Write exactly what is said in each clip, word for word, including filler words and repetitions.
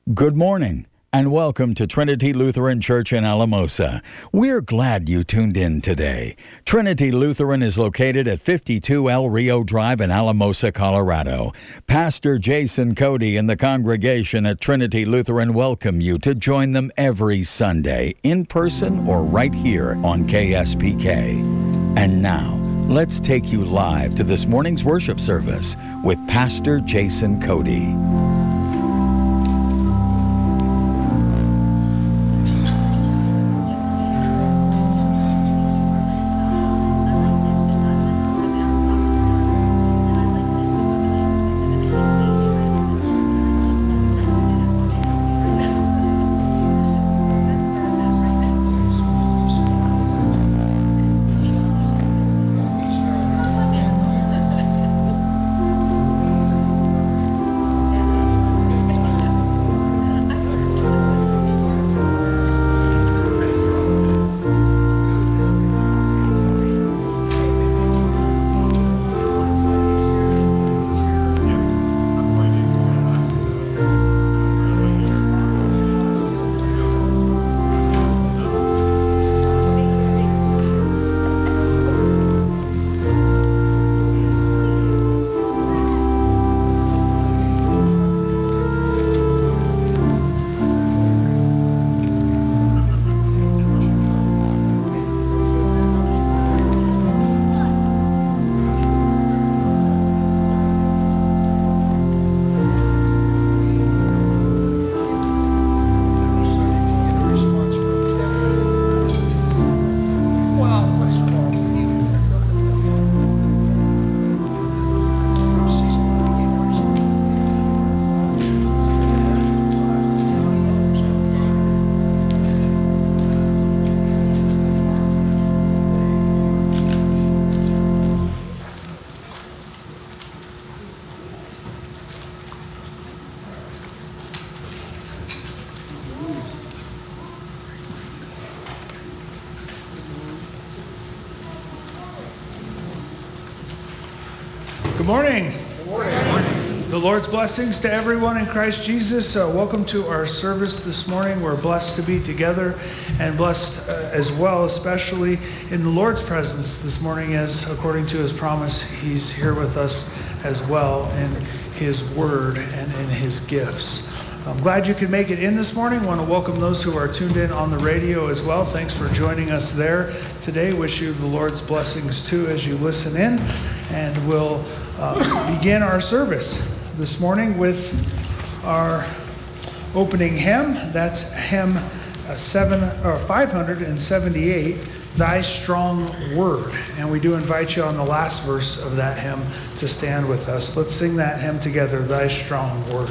Good morning, and welcome to Trinity Lutheran Church in Alamosa. We're glad you tuned in today. Trinity Lutheran is located at fifty-two El Rio Drive in Alamosa, Colorado. Pastor Jason Cody and the congregation at Trinity Lutheran welcome you to join them every Sunday, in person or right here on K S P K. And now, let's take you live to this morning's worship service with Pastor Jason Cody. Good morning. Good morning. The Lord's blessings to everyone in Christ Jesus. Uh, welcome to our service this morning. We're blessed to be together and blessed uh, as well, especially in the Lord's presence this morning, as according to his promise, he's here with us as well in his word and in his gifts. I'm glad you could make it in this morning. I want to welcome those who are tuned in on the radio as well. Thanks for joining us there today. Wish you the Lord's blessings too as you listen in. And we'll uh, begin our service this morning with our opening hymn. That's hymn uh, seven or five hundred seventy-eight, Thy Strong Word. And we do invite you on the last verse of that hymn to stand with us. Let's sing that hymn together, Thy Strong Word.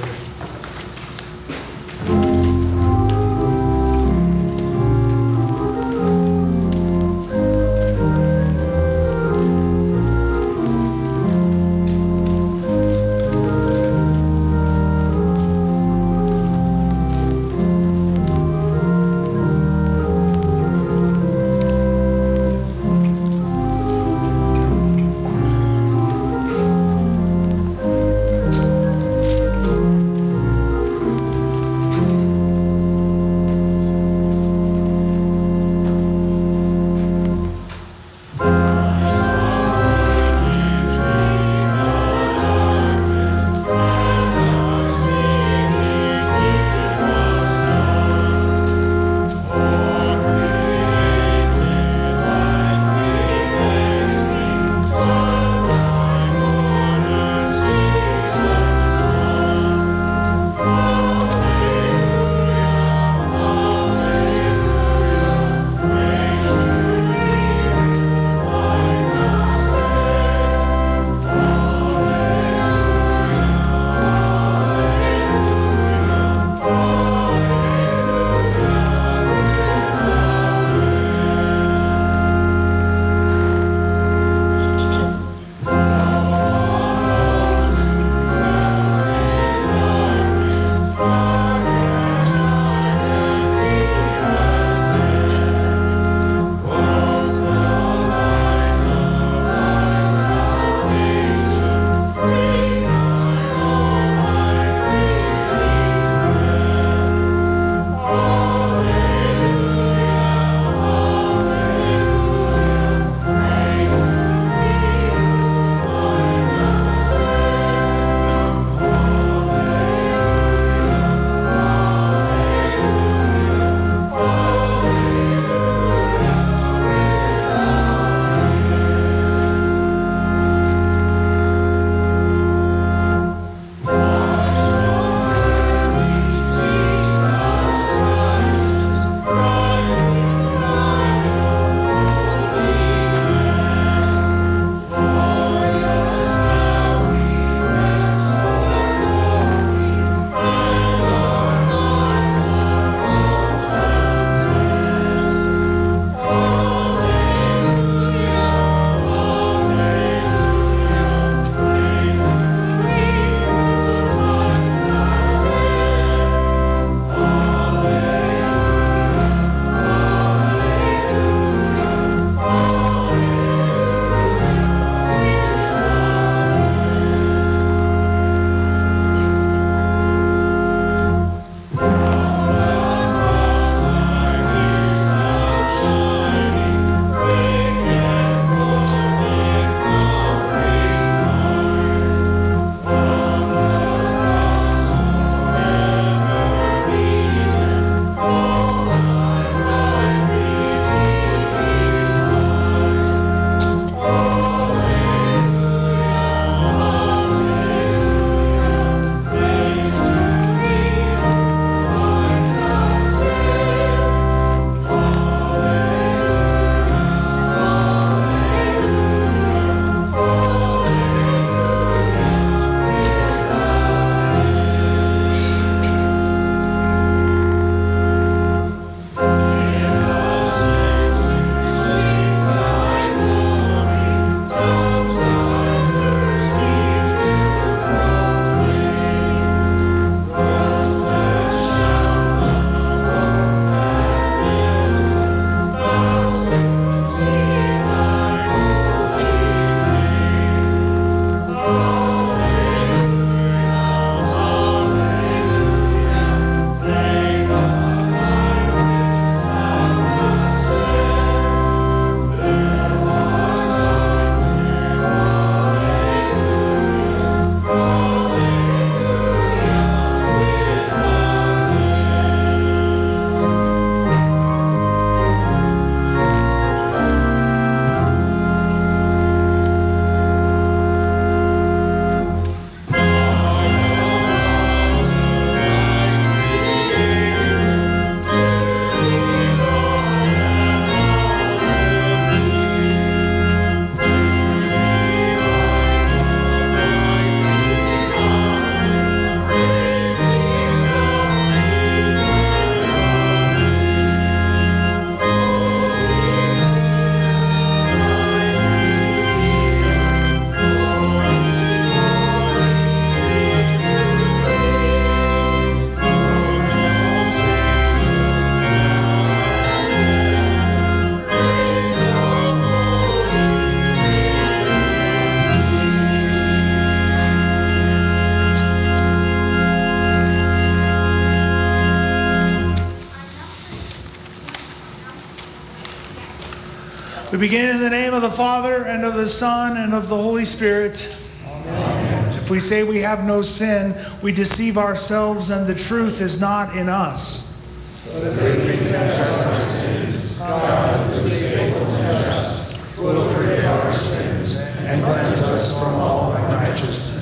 We begin in the name of the Father, and of the Son, and of the Holy Spirit. Amen. If we say we have no sin, we deceive ourselves, and the truth is not in us. But if we confess our sins, God, who is faithful and just, will forgive our sins and cleanse us from all unrighteousness.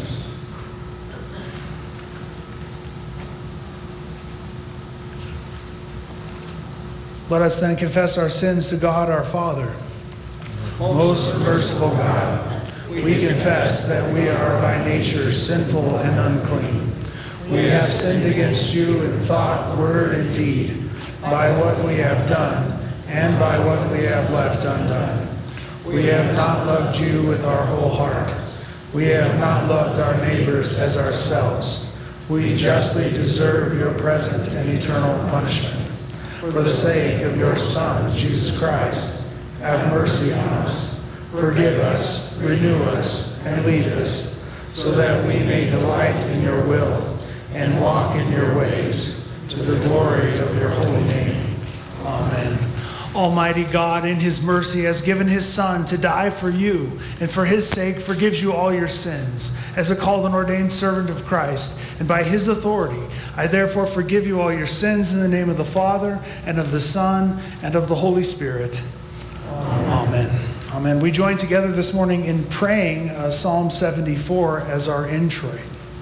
Let us then confess our sins to God our Father. Most merciful God, we confess that we are by nature sinful and unclean. We have sinned against you in thought, word, and deed, by what we have done and by what we have left undone. We have not loved you with our whole heart. We have not loved our neighbors as ourselves. We justly deserve your present and eternal punishment. For the sake of your Son, Jesus Christ, have mercy on us. Forgive us, renew us, and lead us, so that we may delight in your will and walk in your ways, to the glory of your holy name. Amen. Almighty God, in his mercy, has given his Son to die for you, and for his sake forgives you all your sins. As a called and ordained servant of Christ, and by his authority, I therefore forgive you all your sins in the name of the Father, and of the Son, and of the Holy Spirit. Amen. Amen. Amen. We join together this morning in praying uh, Psalm seventy-four as our introit.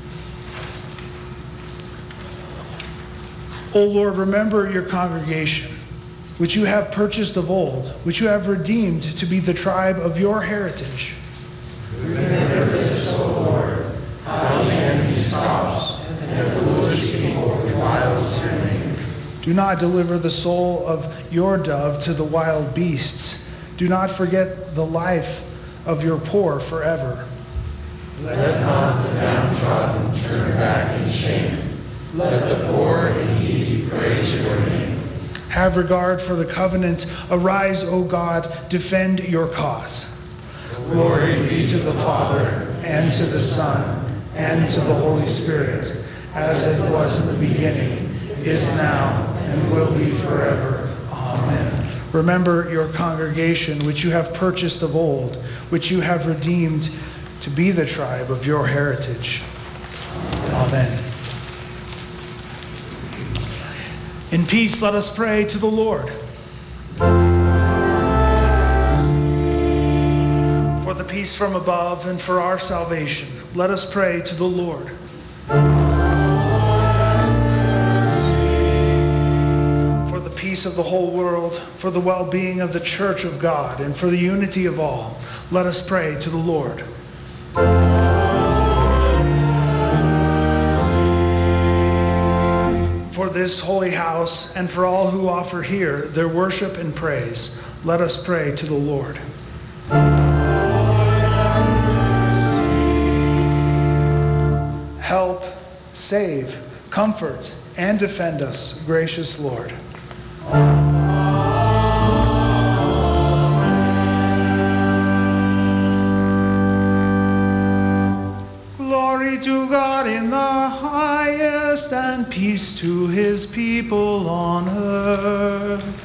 O Lord, remember your congregation, which you have purchased of old, which you have redeemed to be the tribe of your heritage. Remember this, O Lord, how the enemy stops, and the foolish people reviles your name. Do not deliver the soul of your dove to the wild beasts. Do not forget the life of your poor forever. Let not the downtrodden turn back in shame. Let the poor and needy praise your name. Have regard for the covenant. Arise, O God, defend your cause. Glory be to the Father, and to the Son, and to the Holy Spirit, as it was in the beginning, is now, and will be forever. Amen. Remember your congregation, which you have purchased of old, which you have redeemed to be the tribe of your heritage. Amen. In peace, let us pray to the Lord. For the peace from above and for our salvation, let us pray to the Lord. For the peace of the whole world, for the well-being of the Church of God, and for the unity of all, let us pray to the Lord. For this holy house, and for all who offer here their worship and praise, let us pray to the Lord. Help, save, comfort, and defend us, gracious Lord. Glory to God in the highest, and peace to his people on earth.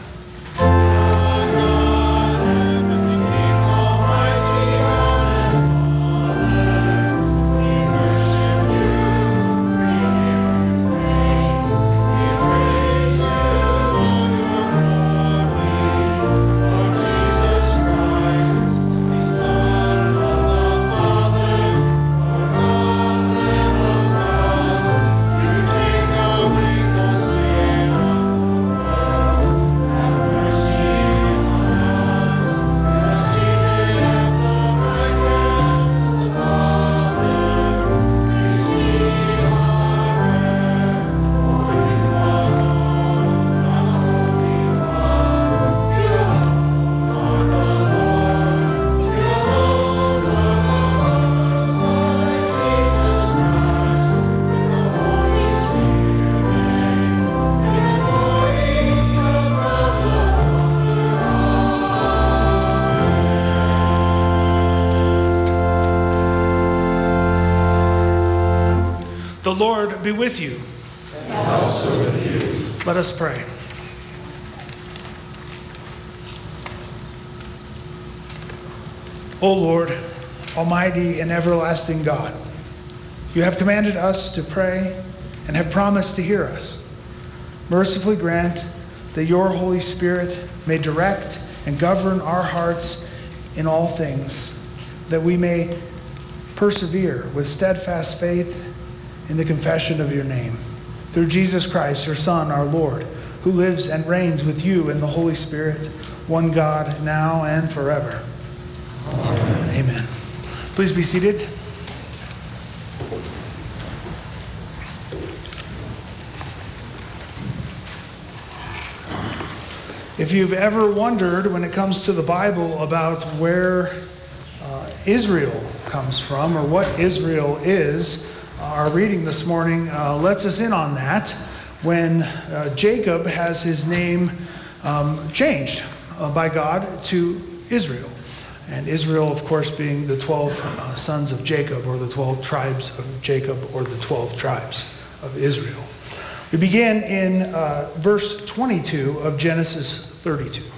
The Lord be with you. And also with you. Let us pray. O Lord, almighty and everlasting God, you have commanded us to pray and have promised to hear us. Mercifully grant that your Holy Spirit may direct and govern our hearts in all things, that we may persevere with steadfast faith in the confession of your name. Through Jesus Christ, your Son, our Lord, who lives and reigns with you in the Holy Spirit, one God, now and forever. Amen. Amen. Please be seated. If you've ever wondered when it comes to the Bible about where uh, Israel comes from or what Israel is, our reading this morning uh, lets us in on that when uh, Jacob has his name um, changed uh, by God to Israel. And Israel, of course, being the twelve uh, sons of Jacob, or the twelve tribes of Jacob, or the twelve tribes of Israel. We begin in uh, verse twenty-two of Genesis thirty-two.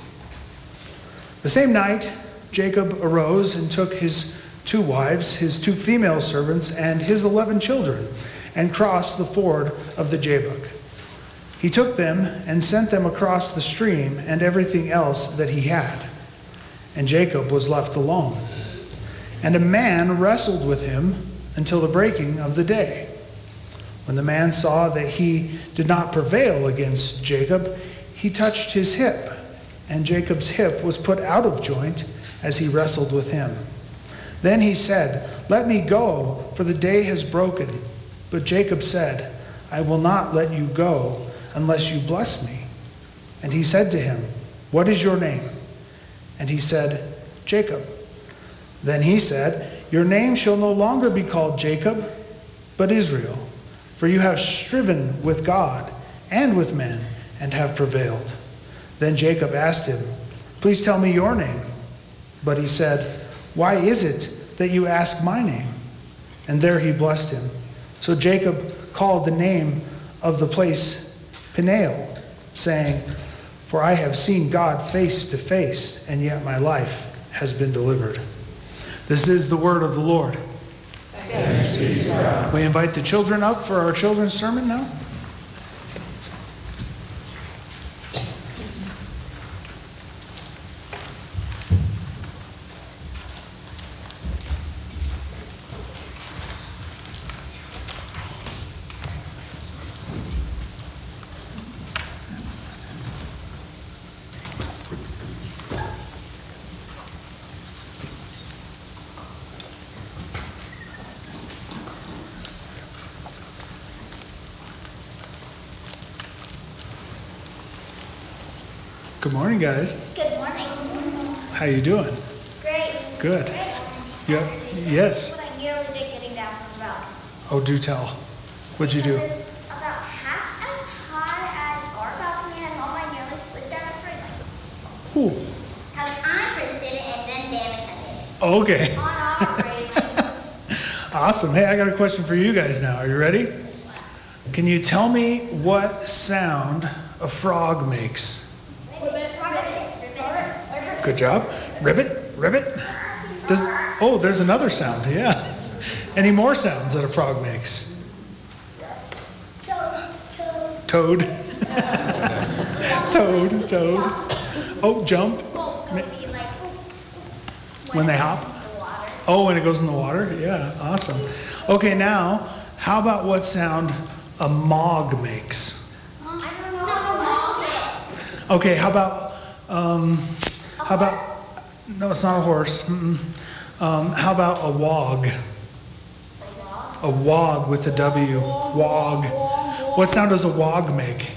The same night, Jacob arose and took his two wives, his two female servants, and his eleven children, and crossed the ford of the Jabbok. He took them and sent them across the stream and everything else that he had. And Jacob was left alone. And a man wrestled with him until the breaking of the day. When the man saw that he did not prevail against Jacob, he touched his hip, and Jacob's hip was put out of joint as he wrestled with him. Then he said, "Let me go, for the day has broken." But Jacob said, "I will not let you go unless you bless me." And he said to him, "What is your name?" And he said, "Jacob." Then he said, "Your name shall no longer be called Jacob, but Israel, for you have striven with God and with men and have prevailed." Then Jacob asked him, "Please tell me your name." But he said, "Why is it that you ask my name?" And there he blessed him. So Jacob called the name of the place Peniel, saying, "For I have seen God face to face, and yet my life has been delivered." This is the word of the Lord. Thanks be to God. We invite the children up for our children's sermon now. Good morning, guys. Good morning. How you doing? Great. Good. Great. Yeah. Yes. What I nearly did getting down from the rock. Oh, do tell. What'd you do? Because it's about half as high as our balcony, and Mom, I nearly slid down a tree. Ooh. Because I first did it, and then Danica did it. Okay. On our grade. Awesome. Hey, I got a question for you guys now. Are you ready? Can you tell me what sound a frog makes? Good job. Ribbit, ribbit. Does, oh, there's another sound. Yeah. Any more sounds that a frog makes? Toad. Toad, toad. Oh, jump. When they hop? Oh, when it goes in the water? Yeah, awesome. Okay, now, how about what sound a mog makes? Okay, how about, um, how about, no, it's not a horse. Mm-mm. Um, how about a wog? A wog with a W. Wog. What sound does a wog make?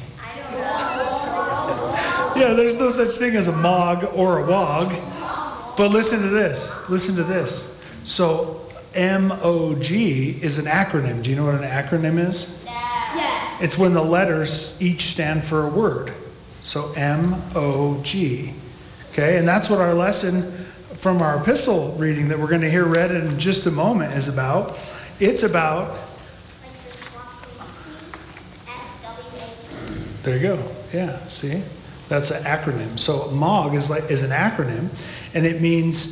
Yeah, there's no such thing as a mog or a wog. But listen to this. Listen to this. So M O G is an acronym. Do you know what an acronym is? Yeah. It's when the letters each stand for a word. So M O G. Okay, and that's what our lesson from our epistle reading that we're going to hear read in just a moment is about. It's about... Like the swap-based team, S W A T. There you go. Yeah, see? That's an acronym. So M O G is like is an acronym, and it means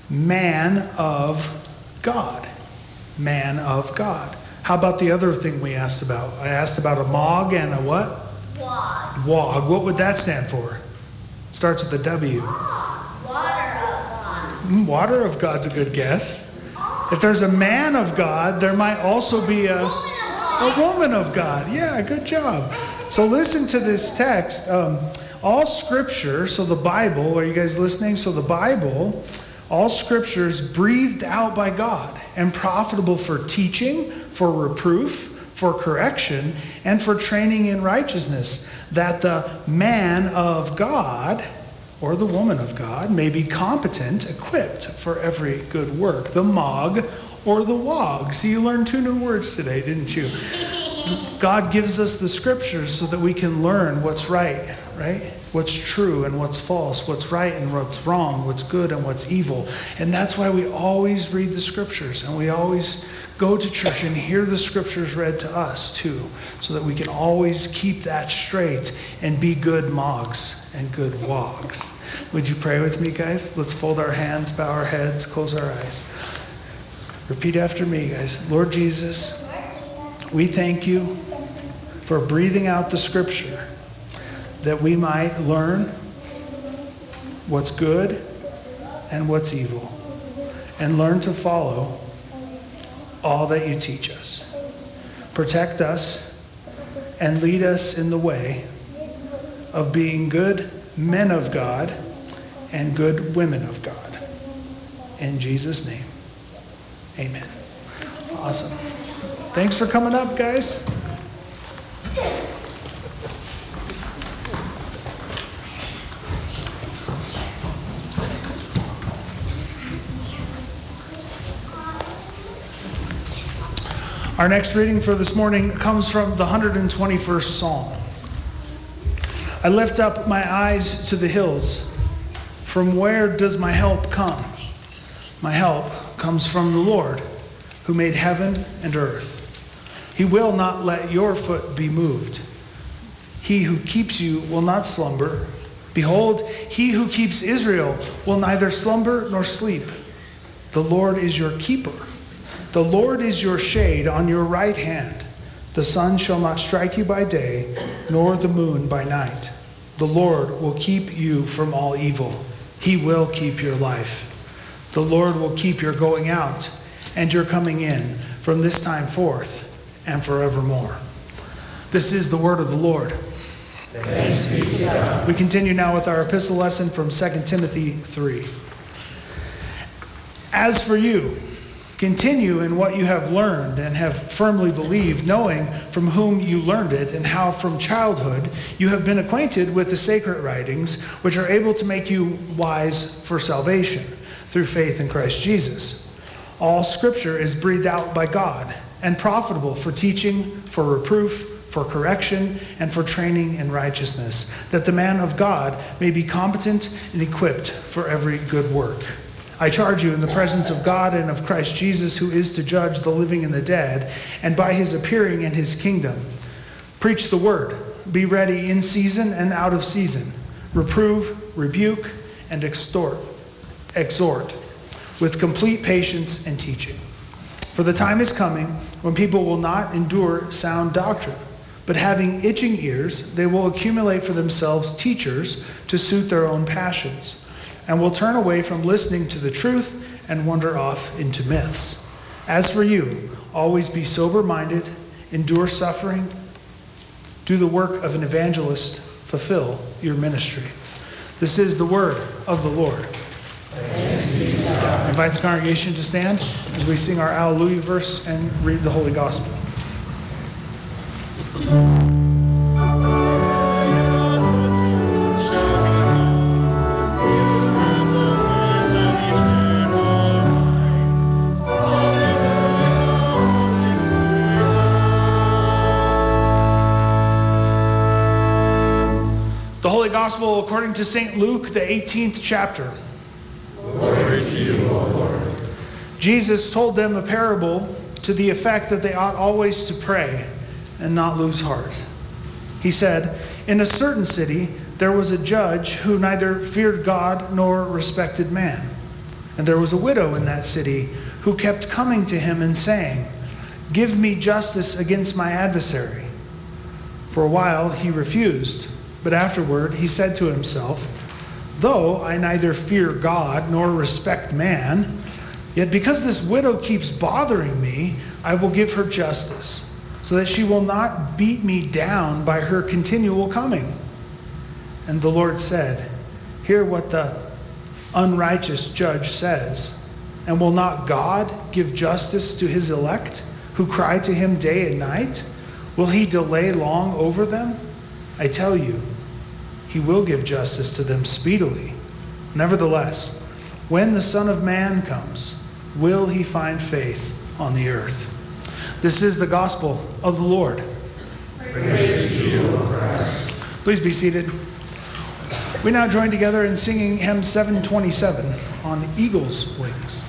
man of God. Man of God. How about the other thing we asked about? I asked about a mog and a what? Wog. Wog. What would that stand for? Starts with a W. Water of God. Mm, Water of God's a good guess. If there's a man of God, there might also be a, a woman of God. Yeah, good job. So listen to this text. Um, all scripture, so the Bible, are you guys listening? So the Bible, all scripture is breathed out by God and profitable for teaching, for reproof, for correction, and for training in righteousness, that the man of God or the woman of God may be competent, equipped for every good work. The mog or the wog. See, you learned two new words today, didn't you? God gives us the scriptures so that we can learn what's right, right? What's true and what's false, what's right and what's wrong, what's good and what's evil. And that's why we always read the scriptures, and we always go to church and hear the scriptures read to us too, so that we can always keep that straight and be good mogs and good wogs. Would you pray with me, guys? Let's fold our hands, bow our heads, close our eyes. Repeat after me, guys. Lord Jesus, we thank you for breathing out the scripture that we might learn what's good and what's evil, and learn to follow all that you teach us. Protect us and lead us in the way of being good men of God and good women of God. In Jesus' name, amen. Awesome. Thanks for coming up, guys. Our next reading for this morning comes from the one hundred twenty-first Psalm. I lift up my eyes to the hills. From where does my help come? My help comes from the Lord, who made heaven and earth. He will not let your foot be moved. He who keeps you will not slumber. Behold, he who keeps Israel will neither slumber nor sleep. The Lord is your keeper. The Lord is your shade on your right hand. The sun shall not strike you by day, nor the moon by night. The Lord will keep you from all evil. He will keep your life. The Lord will keep your going out and your coming in from this time forth and forevermore. This is the word of the Lord. Thanks be to God. We continue now with our epistle lesson from Second Timothy three. As for you, continue in what you have learned and have firmly believed, knowing from whom you learned it, and how from childhood you have been acquainted with the sacred writings, which are able to make you wise for salvation through faith in Christ Jesus. All scripture is breathed out by God and profitable for teaching, for reproof, for correction, and for training in righteousness, that the man of God may be competent and equipped for every good work. I charge you in the presence of God and of Christ Jesus, who is to judge the living and the dead, and by his appearing in his kingdom. Preach the word. Be ready in season and out of season. Reprove, rebuke, and extort, exhort with complete patience and teaching. For the time is coming when people will not endure sound doctrine, but having itching ears, they will accumulate for themselves teachers to suit their own passions, and will turn away from listening to the truth and wander off into myths. As for you, always be sober-minded, endure suffering, do the work of an evangelist, fulfill your ministry. This is the word of the Lord. I invite the congregation to stand as we sing our Alleluia verse and read the Holy Gospel. The Holy Gospel according to Saint Luke, the eighteenth chapter. Glory to you, O Lord. Jesus told them a parable to the effect that they ought always to pray and not lose heart. He said, in a certain city there was a judge who neither feared God nor respected man. And there was a widow in that city who kept coming to him and saying, "Give me justice against my adversary." For a while he refused, but afterward he said to himself, "Though I neither fear God nor respect man, yet because this widow keeps bothering me, I will give her justice, so that she will not beat me down by her continual coming." And the Lord said, "Hear what the unrighteous judge says. And will not God give justice to his elect, who cry to him day and night? Will he delay long over them? I tell you, he will give justice to them speedily. Nevertheless, when the Son of Man comes, will he find faith on the earth?" This is the gospel of the Lord. Praise to you, O Christ. Please be seated. We now join together in singing hymn seven twenty-seven on Eagle's Wings.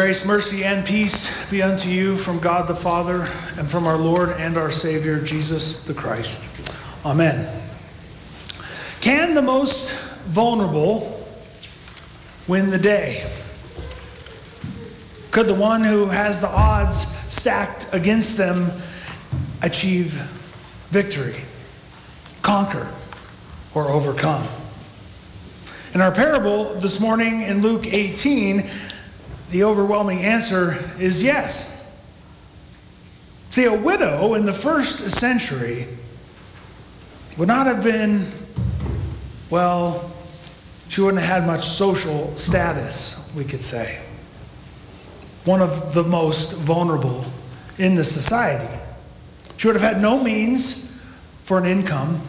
Grace, mercy, and peace be unto you from God the Father and from our Lord and our Savior, Jesus the Christ. Amen. Can the most vulnerable win the day? Could the one who has the odds stacked against them achieve victory, conquer, or overcome? In our parable this morning in Luke eighteen, the overwhelming answer is yes. See, a widow in the first century would not have been, well, she wouldn't have had much social status, we could say. One of the most vulnerable in the society. She would have had no means for an income,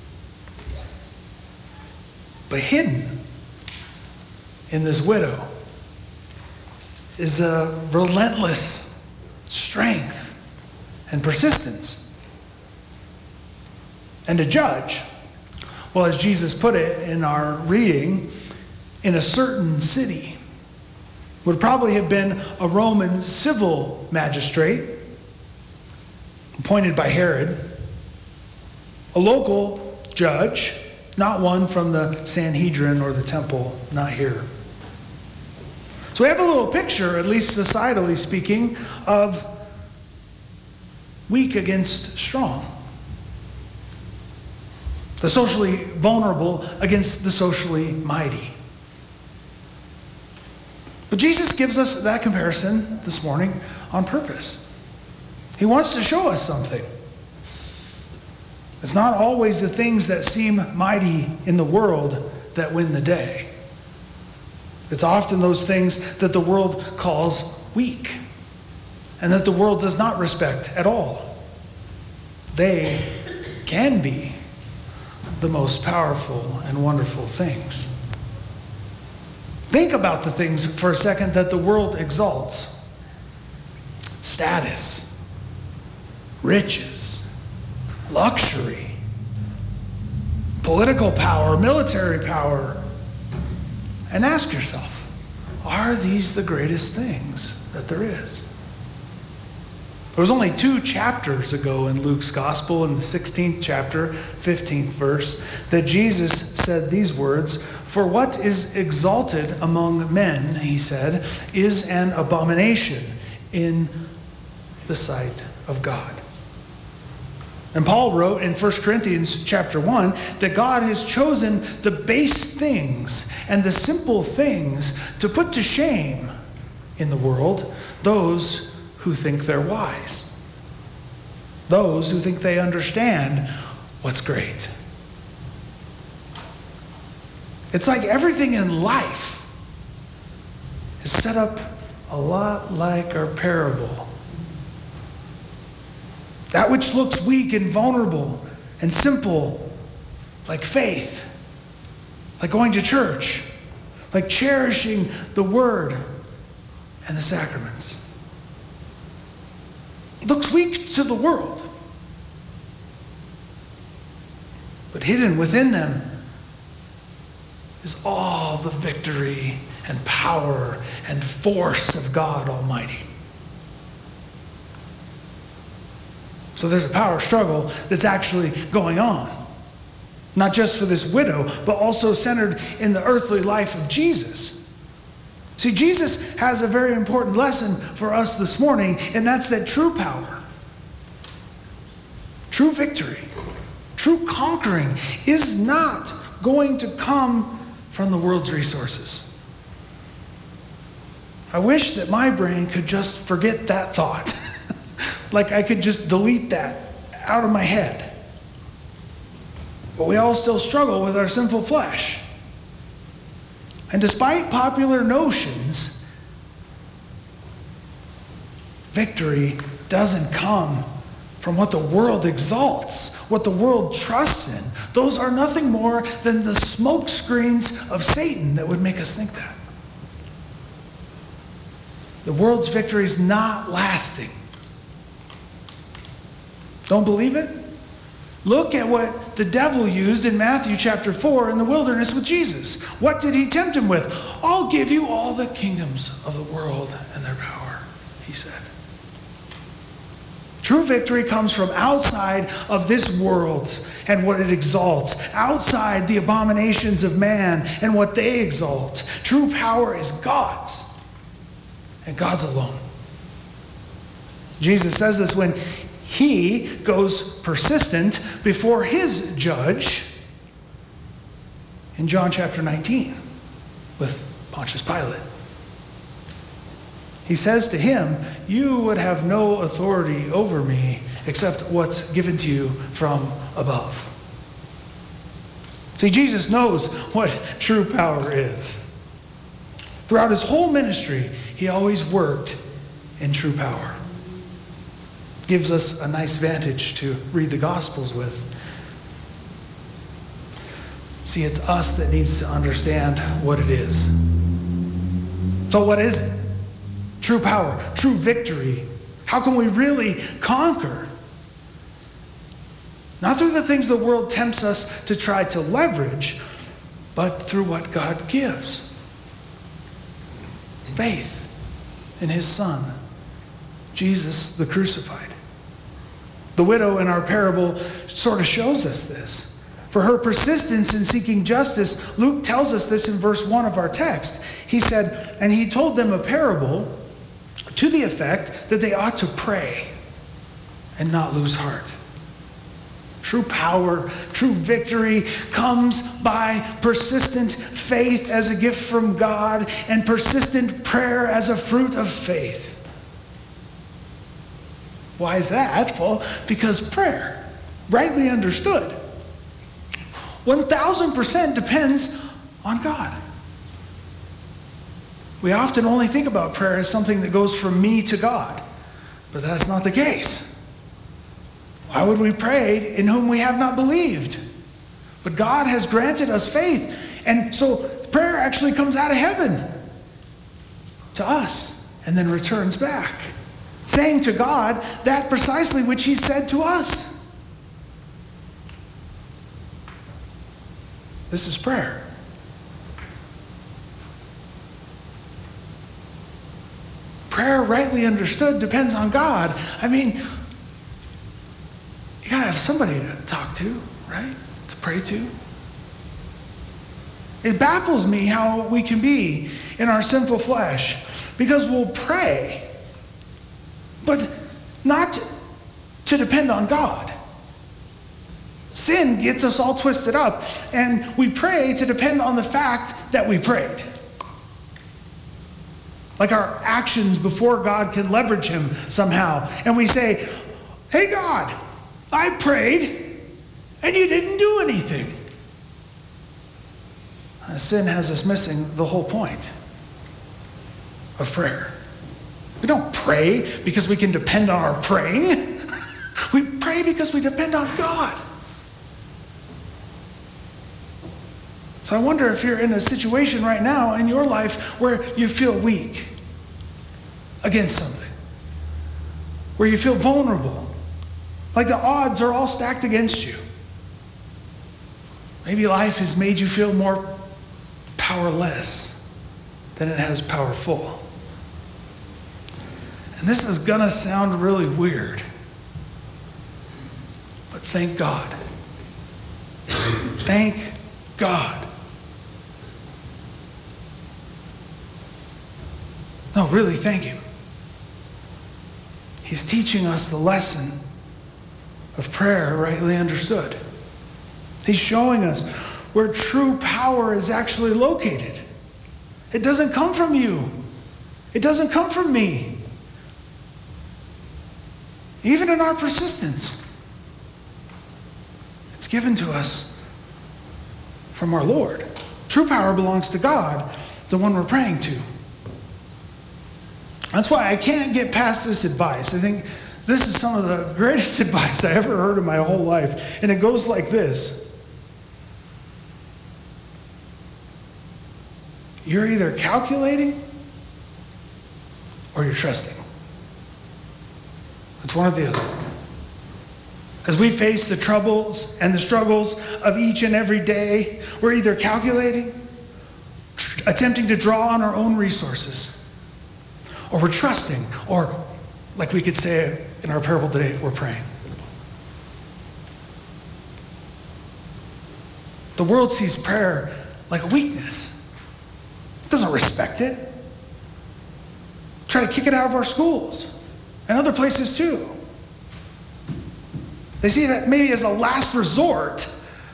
but hidden in this widow is a relentless strength and persistence. And to judge, well, as Jesus put it in our reading, in a certain city, would probably have been a Roman civil magistrate appointed by Herod, a local judge, not one from the Sanhedrin or the temple, not here. So we have a little picture, at least societally speaking, of weak against strong. The socially vulnerable against the socially mighty. But Jesus gives us that comparison this morning on purpose. He wants to show us something. It's not always the things that seem mighty in the world that win the day. It's often those things that the world calls weak and that the world does not respect at all. They can be the most powerful and wonderful things. Think about the things for a second that the world exalts. Status, riches, luxury, political power, military power. And ask yourself, are these the greatest things that there is? There was only two chapters ago in Luke's gospel, in the sixteenth chapter, fifteenth verse, that Jesus said these words, "For what is exalted among men," he said, "is an abomination in the sight of God." And Paul wrote in First Corinthians chapter one that God has chosen the base things and the simple things to put to shame in the world those who think they're wise. Those who think they understand what's great. It's like everything in life is set up a lot like our parable. That which looks weak and vulnerable and simple, like faith, like going to church, like cherishing the word and the sacraments. It looks weak to the world, but hidden within them is all the victory and power and force of God Almighty. So there's a power struggle that's actually going on. Not just for this widow, but also centered in the earthly life of Jesus. See, Jesus has a very important lesson for us this morning, and that's that true power, true victory, true conquering is not going to come from the world's resources. I wish that my brain could just forget that thought. Like I could just delete that out of my head. But we all still struggle with our sinful flesh. And despite popular notions, victory doesn't come from what the world exalts, what the world trusts in. Those are nothing more than the smoke screens of Satan that would make us think that. The world's victory is not lasting. Don't believe it? Look at what the devil used in Matthew chapter four in the wilderness with Jesus. What did he tempt him with? I'll give you all the kingdoms of the world and their power, he said. True victory comes from outside of this world and what it exalts, outside the abominations of man and what they exalt. True power is God's, and God's alone. Jesus says this when he goes persistent before his judge in John chapter nineteen with Pontius Pilate. He says to him, you would have no authority over me except what's given to you from above. See, Jesus knows what true power is. Throughout his whole ministry, he always worked in true power. Gives us a nice vantage to read the Gospels with. See, it's us that needs to understand what it is. So what is it? True power, true victory. How can we really conquer? Not through the things the world tempts us to try to leverage, but through what God gives. Faith in his Son, Jesus the crucified. The widow in our parable sort of shows us this. For her persistence in seeking justice, Luke tells us this in verse one of our text. He said, and he told them a parable to the effect that they ought to pray and not lose heart. True power, true victory comes by persistent faith as a gift from God and persistent prayer as a fruit of faith. Why is that? Well, because prayer, rightly understood, one thousand percent depends on God. We often only think about prayer as something that goes from me to God, but that's not the case. Why would we pray in whom we have not believed? But God has granted us faith, and so prayer actually comes out of heaven to us and then returns back, saying to God that precisely which he said to us. This is prayer. Prayer, rightly understood, depends on God. I mean, you gotta have somebody to talk to, right? To pray to. It baffles me how we can be in our sinful flesh, because we'll pray, but not to depend on God. Sin gets us all twisted up, and we pray to depend on the fact that we prayed. Like our actions before God can leverage him somehow. And we say, hey God, I prayed, and you didn't do anything. Sin has us missing the whole point of prayer. We don't pray because we can depend on our praying. We pray because we depend on God. So I wonder if you're in a situation right now in your life where you feel weak against something, where you feel vulnerable, like the odds are all stacked against you. Maybe life has made you feel more powerless than it has powerful. And this is gonna sound really weird, but thank God. Thank God. No, really, thank him. He's teaching us the lesson of prayer rightly understood. He's showing us where true power is actually located. It doesn't come from you. It doesn't come from me. Even in our persistence, it's given to us from our Lord. True power belongs to God, the one we're praying to. That's why I can't get past this advice. I think this is some of the greatest advice I ever heard in my whole life. And it goes like this. You're either calculating or you're trusting. It's one or the other. As we face the troubles and the struggles of each and every day, we're either calculating, tr- attempting to draw on our own resources, or we're trusting, or like we could say in our parable today, we're praying. The world sees prayer like a weakness. It doesn't respect it. Try to kick it out of our schools and other places too. They see it maybe as a last resort.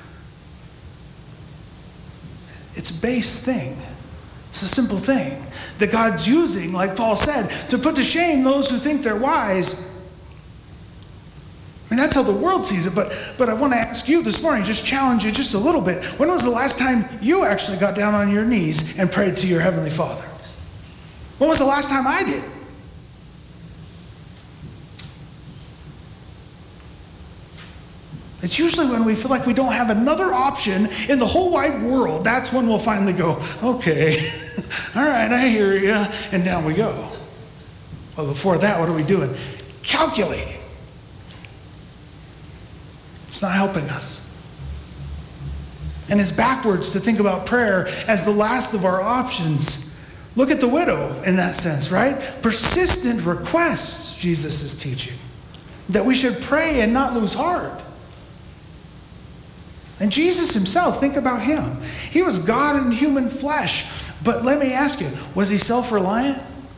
It's a base thing. It's a simple thing that God's using, like Paul said, to put to shame those who think they're wise. I mean, that's how the world sees it, but, but I want to ask you this morning, just challenge you just a little bit. When was the last time you actually got down on your knees and prayed to your Heavenly Father? When was the last time I did? It's usually when we feel like we don't have another option in the whole wide world. That's when we'll finally go, okay, all right, I hear you, and down we go. But before that, what are we doing? Calculating. It's not helping us. And it's backwards to think about prayer as the last of our options. Look at the widow in that sense, right? Persistent requests, Jesus is teaching. That we should pray and not lose heart. And Jesus himself, think about him. He was God in human flesh. But let me ask you, was he self-reliant?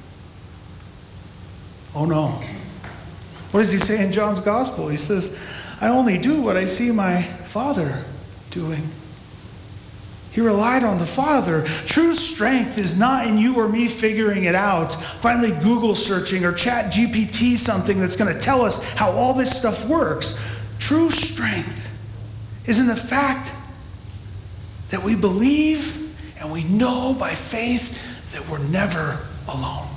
Oh no. What does he say in John's Gospel? He says, I only do what I see my Father doing. He relied on the Father. True strength is not in you or me figuring it out, finally Google searching or Chat G P T something that's going to tell us how all this stuff works. True strength is in the fact that we believe and we know by faith that we're never alone.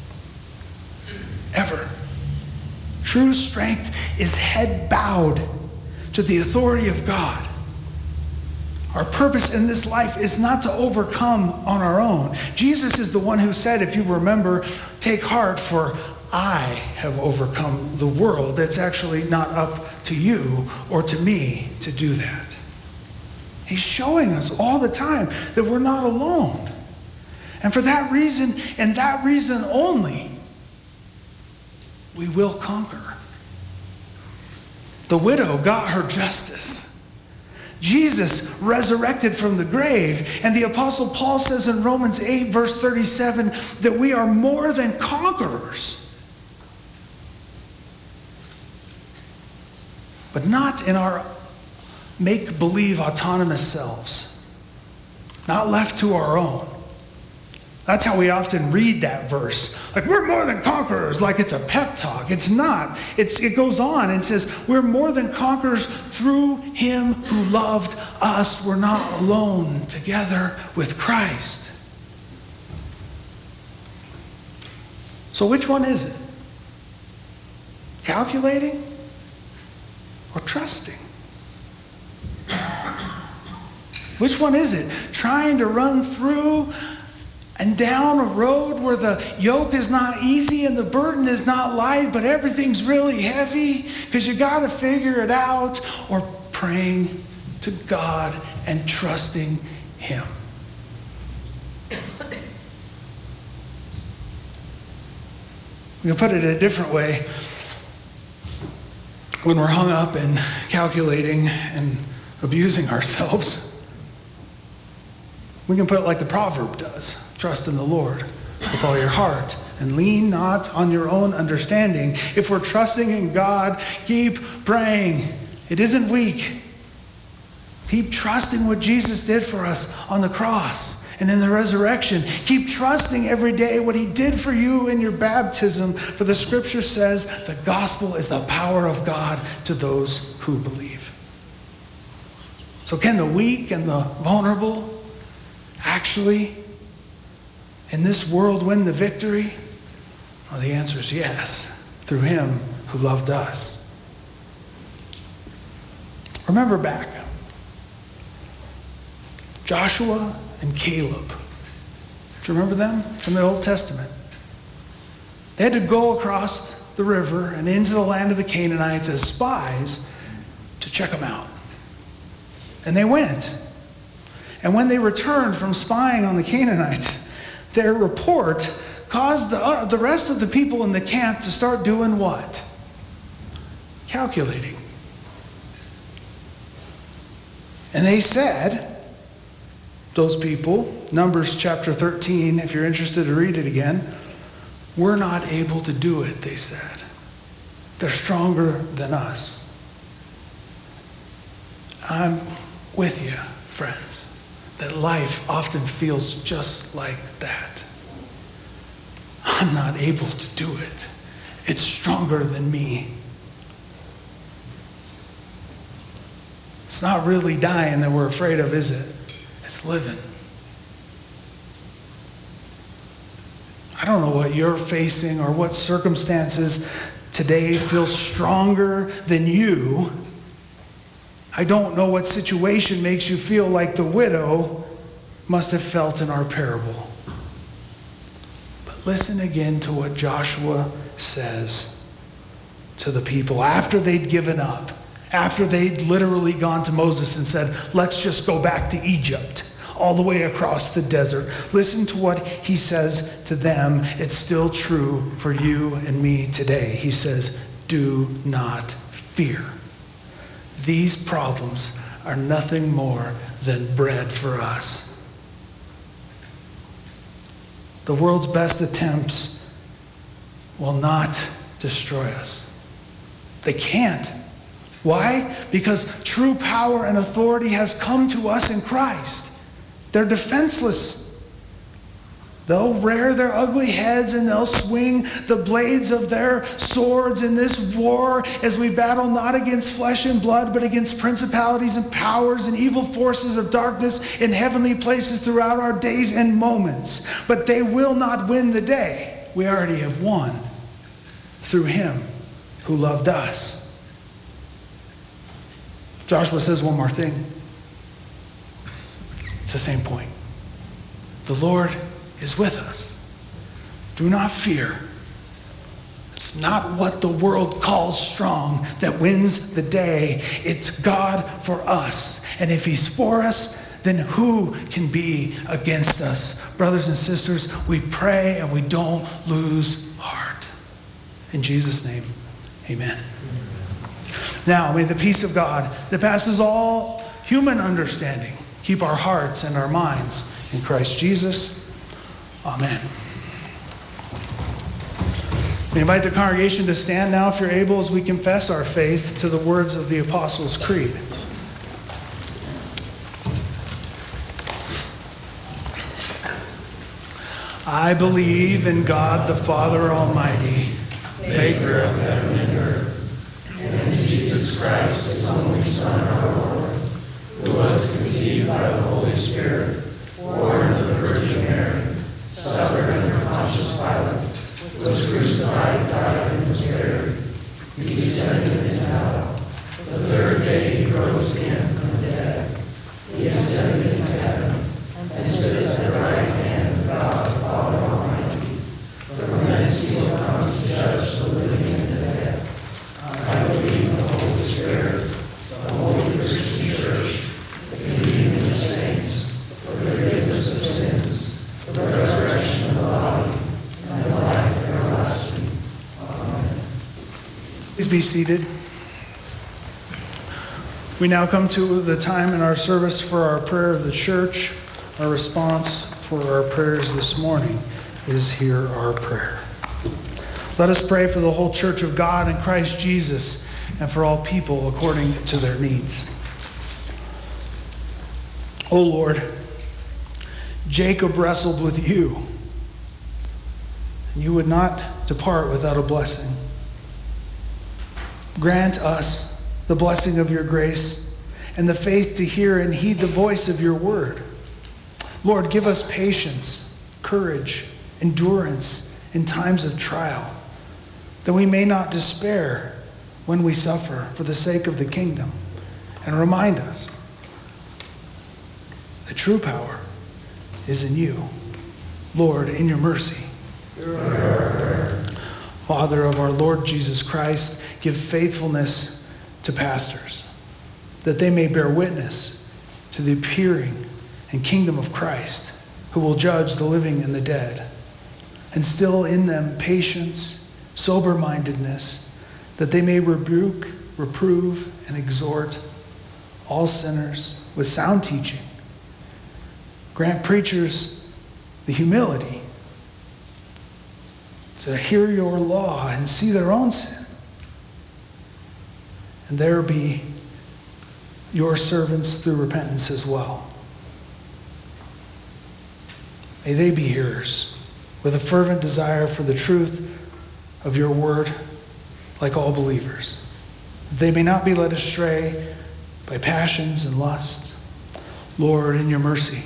Ever. True strength is head bowed to the authority of God. Our purpose in this life is not to overcome on our own. Jesus is the one who said, if you remember, take heart, for I have overcome the world. It's actually not up to you or to me to do that. He's showing us all the time that we're not alone. And for that reason, and that reason only, we will conquer. The widow got her justice. Jesus resurrected from the grave. And the Apostle Paul says in Romans eight, verse thirty-seven, that we are more than conquerors. But not in our make-believe autonomous selves. Not left to our own. That's how we often read that verse. Like, we're more than conquerors, like it's a pep talk. It's not. It's, it goes on and says, we're more than conquerors through him who loved us. We're not alone, together with Christ. So which one is it? Calculating or trusting? Which one is it? Trying to run through and down a road where the yoke is not easy and the burden is not light, but everything's really heavy because you got to figure it out, or praying to God and trusting him? We can put it a different way. When we're hung up in calculating and abusing ourselves, we can put it like the proverb does. Trust in the Lord with all your heart and lean not on your own understanding. If we're trusting in God, keep praying. It isn't weak. Keep trusting what Jesus did for us on the cross and in the resurrection. Keep trusting every day what he did for you in your baptism. For the scripture says the gospel is the power of God to those who believe. So can the weak and the vulnerable actually in this world win the victory? Well, the answer is yes, through him who loved us. Remember back, Joshua and Caleb. Do you remember them from the Old Testament? They had to go across the river and into the land of the Canaanites as spies to check them out. And they went. And when they returned from spying on the Canaanites, their report caused the, uh, the rest of the people in the camp to start doing what? Calculating. And they said, those people, Numbers chapter thirteen, if you're interested to read it again, we're not able to do it, they said. They're stronger than us. I'm with you, friends, that life often feels just like that. I'm not able to do it. It's stronger than me. It's not really dying that we're afraid of, is it? It's living. I don't know what you're facing or what circumstances today feel stronger than you. I don't know what situation makes you feel like the widow must have felt in our parable. But listen again to what Joshua says to the people after they'd given up, after they'd literally gone to Moses and said, let's just go back to Egypt, all the way across the desert. Listen to what he says to them. It's still true for you and me today. He says, do not fear. These problems are nothing more than bread for us. The world's best attempts will not destroy us. They can't. Why? Because true power and authority has come to us in Christ. They're defenseless. They'll rear their ugly heads and they'll swing the blades of their swords in this war as we battle not against flesh and blood, but against principalities and powers and evil forces of darkness in heavenly places throughout our days and moments. But they will not win the day. We already have won through him who loved us. Joshua says one more thing. It's the same point. The Lord is with us. Do not fear. It's not what the world calls strong that wins the day. It's God for us. And if he's for us, then who can be against us? Brothers and sisters, we pray and we don't lose heart. In Jesus' name, amen. Now, may the peace of God that passes all human understanding keep our hearts and our minds in Christ Jesus. Amen. We invite the congregation to stand now, if you're able, as we confess our faith to the words of the Apostles' Creed. I believe in God the Father Almighty, maker of heaven and earth, and in Jesus Christ, his only Son, our Lord, who was conceived by the Holy Spirit, born of the Virgin Mary, suffered under Pontius Pilate, was crucified, died, and was buried. He descended into hell. The third day he rose again from the dead. He ascended into heaven and sits at the right hand of God the Father Almighty. From thence he will come to judge the living and the dead. I believe in the Holy Spirit, the Holy Christian Church, the communion of the saints, the forgiveness of sins, the resurrection of the body, and the life everlasting. Amen. Please be seated. We now come to the time in our service for our prayer of the church. Our response for our prayers this morning is hear our prayer. Let us pray for the whole church of God in Christ Jesus and for all people according to their needs. O Lord, Jacob wrestled with you, and you would not depart without a blessing. Grant us the blessing of your grace and the faith to hear and heed the voice of your word. Lord, give us patience, courage, endurance in times of trial, that we may not despair when we suffer for the sake of the kingdom. And remind us that true power is in you. Lord, in your mercy. Father of our Lord Jesus Christ, give faithfulness to pastors, that they may bear witness to the appearing and kingdom of Christ, who will judge the living and the dead. Instill in them patience, sober-mindedness, that they may rebuke, reprove, and exhort all sinners with sound teaching. Grant preachers the humility to hear your law and see their own sin. And there be your servants through repentance as well. May they be hearers with a fervent desire for the truth of your word, like all believers. That they may not be led astray by passions and lusts. Lord, in your mercy,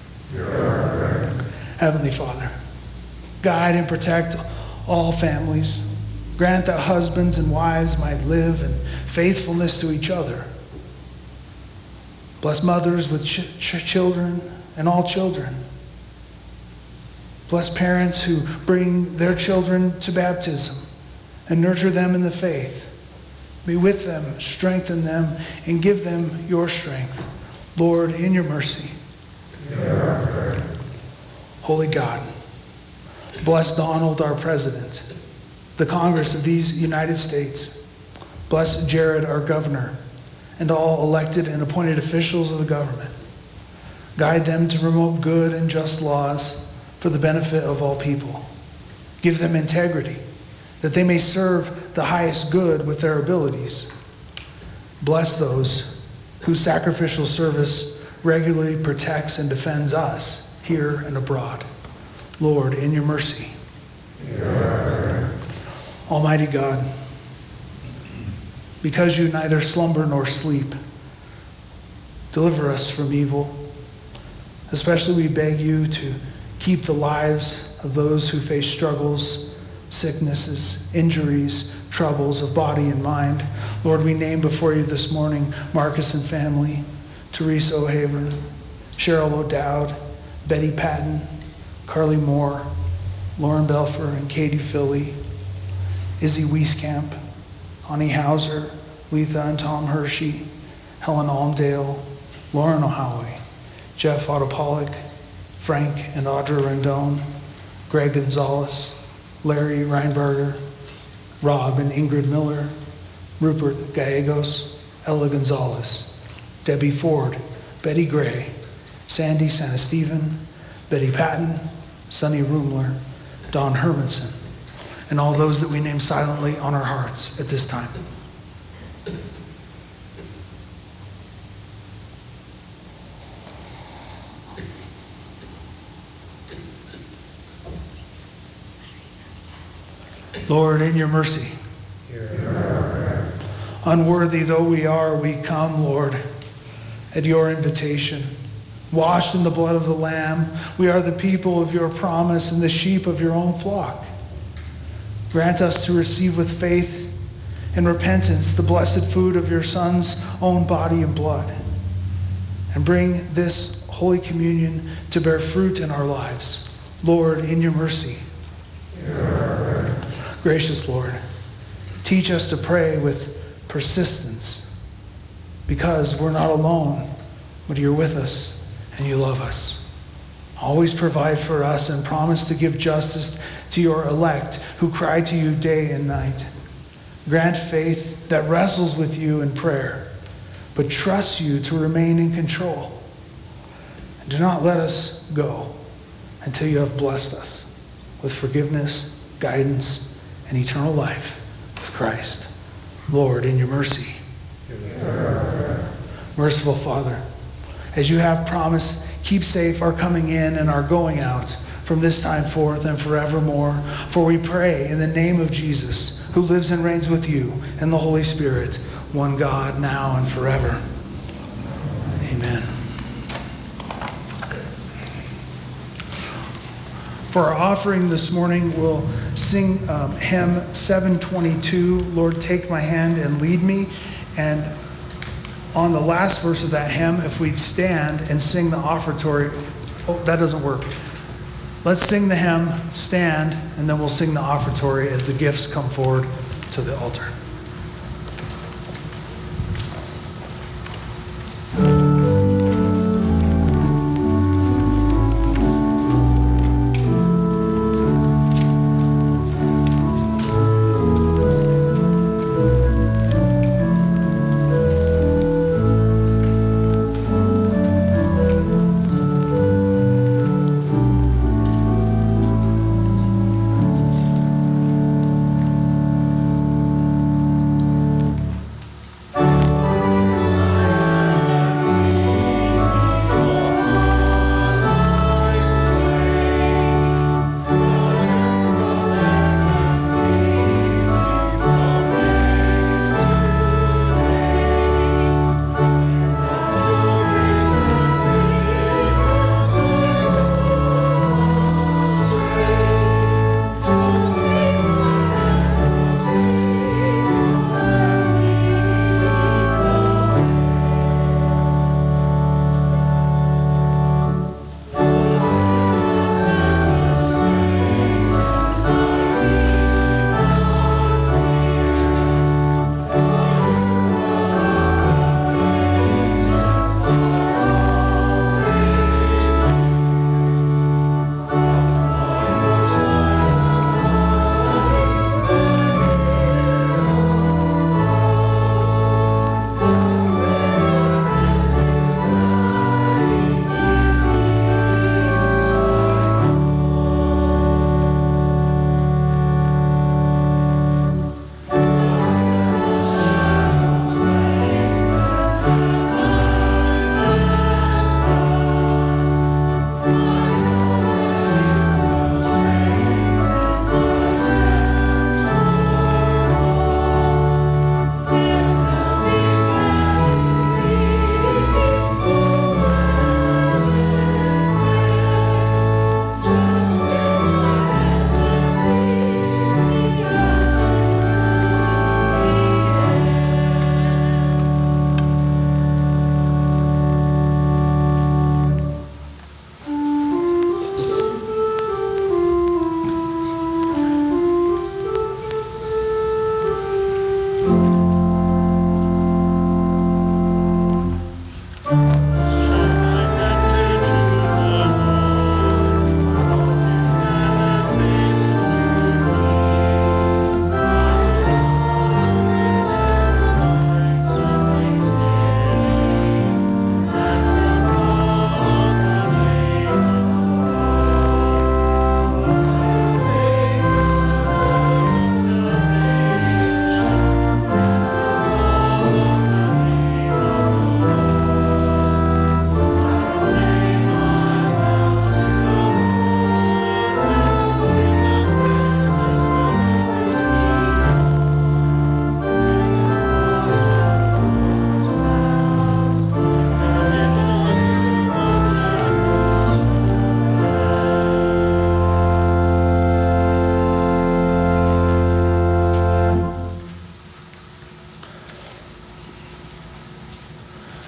Heavenly Father, guide and protect all families. Grant that husbands and wives might live in faithfulness to each other. Bless mothers with ch- ch- children and all children. Bless parents who bring their children to baptism and nurture them in the faith. Be with them, strengthen them, and give them your strength. Lord, in your mercy. Holy God, bless Donald, our president, the Congress of these United States. Bless Jared, our governor, and all elected and appointed officials of the government. Guide them to promote good and just laws for the benefit of all people. Give them integrity, that they may serve the highest good with their abilities. Bless those whose sacrificial service regularly protects and defends us here and abroad. Lord, in your mercy. Almighty God, because you neither slumber nor sleep, deliver us from evil. Especially we beg you to keep the lives of those who face struggles, sicknesses, injuries, troubles of body and mind. Lord, we name before you this morning Marcus and family, Teresa O'Haver, Cheryl O'Dowd, Betty Patton, Carly Moore, Lauren Belfer and Katie Philly, Izzy Wieskamp, Connie Hauser, Letha and Tom Hershey, Helen Almdale, Lauren O'Howie, Jeff Otto-Pollock, Frank and Audra Rendon, Greg Gonzalez, Larry Reinberger, Rob and Ingrid Miller, Rupert Gallegos, Ella Gonzalez, Debbie Ford, Betty Gray, Sandy Sanesteven, Betty Patton, Sonny Rumler, Don Hermanson, and all those that we name silently on our hearts at this time. Lord, in your mercy. Unworthy though we are, we come, Lord, at your invitation. Washed in the blood of the Lamb, we are the people of your promise and the sheep of your own flock. Grant us to receive with faith and repentance the blessed food of your Son's own body and blood, and bring this Holy Communion to bear fruit in our lives. Lord, in your mercy. Gracious Lord, teach us to pray with persistence, because we're not alone, but you're with us and you love us. Always provide for us and promise to give justice to your elect who cry to you day and night. Grant faith that wrestles with you in prayer, but trusts you to remain in control. And do not let us go until you have blessed us with forgiveness, guidance, and eternal life with Christ. Lord, in your mercy. Merciful Father, as you have promised, keep safe our coming in and our going out from this time forth and forevermore. For we pray in the name of Jesus, who lives and reigns with you and the Holy Spirit, one God, now and forever. Amen. For our offering this morning, we'll sing um, hymn seven twenty-two, Lord, Take My Hand and Lead Me. And on the last verse of that hymn, if we'd stand and sing the offertory, oh, that doesn't work. Let's sing the hymn, stand, and then we'll sing the offertory as the gifts come forward to the altar.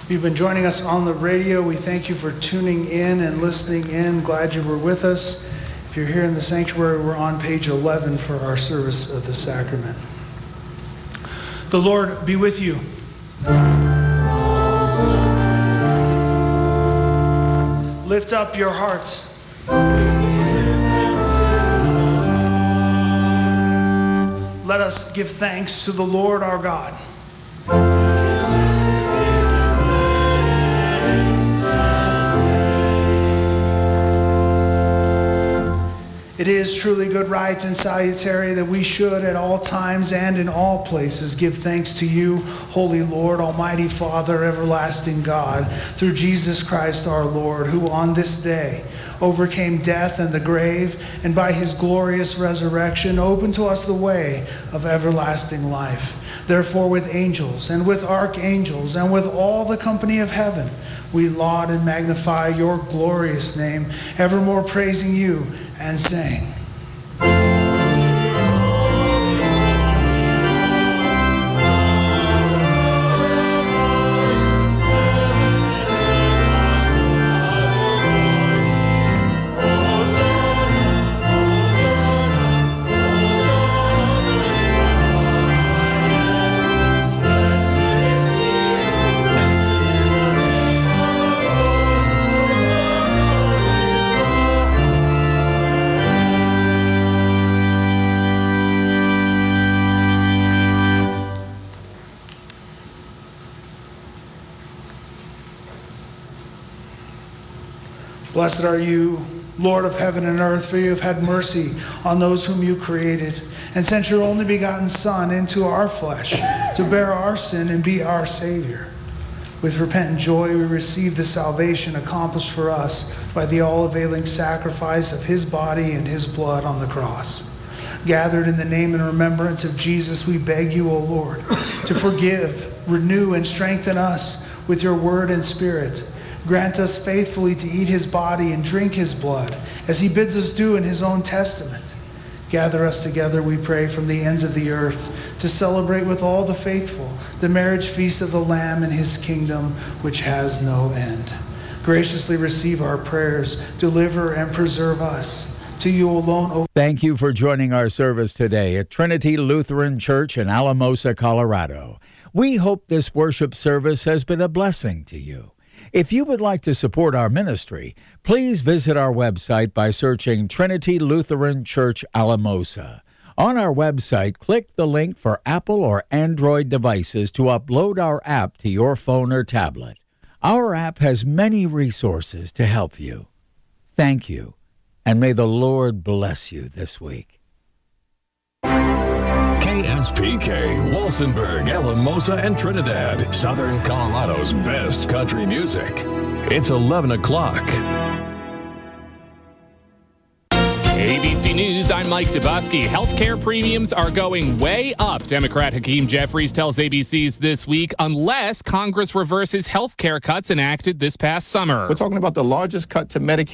If you've been joining us on the radio, we thank you for tuning in and listening in. Glad you were with us. If you're here in the sanctuary, we're on page eleven for our service of the sacrament. The Lord be with you. Lift up your hearts. Let us give thanks to the Lord our God. It is truly good, right, and salutary that we should at all times and in all places give thanks to you, Holy Lord, Almighty Father, everlasting God, through Jesus Christ our Lord, who on this day overcame death and the grave, and by his glorious resurrection opened to us the way of everlasting life. Therefore, with angels and with archangels and with all the company of heaven, we laud and magnify your glorious name, evermore praising you and saying, Blessed are you, Lord of heaven and earth, for you have had mercy on those whom you created, and sent your only begotten Son into our flesh to bear our sin and be our Savior. With repentant joy we receive the salvation accomplished for us by the all-availing sacrifice of his body and his blood on the cross. Gathered in the name and remembrance of Jesus, we beg you, O Lord, to forgive, renew, and strengthen us with your word and spirit. Grant us faithfully to eat his body and drink his blood, as he bids us do in his own testament. Gather us together, we pray, from the ends of the earth, to celebrate with all the faithful the marriage feast of the Lamb and his kingdom, which has no end. Graciously receive our prayers, deliver and preserve us. To you alone, O... Thank you for joining our service today at Trinity Lutheran Church in Alamosa, Colorado. We hope this worship service has been a blessing to you. If you would like to support our ministry, please visit our website by searching Trinity Lutheran Church Alamosa. On our website, click the link for Apple or Android devices to upload our app to your phone or tablet. Our app has many resources to help you. Thank you, and may the Lord bless you this week. K S P K, Walsenburg, Alamosa, and Trinidad, Southern Colorado's best country music. It's eleven o'clock. A B C News, I'm Mike Dubusky. Healthcare premiums are going way up. Democrat Hakeem Jeffries tells A B C's This Week, unless Congress reverses healthcare cuts enacted this past summer. We're talking about the largest cut to Medicare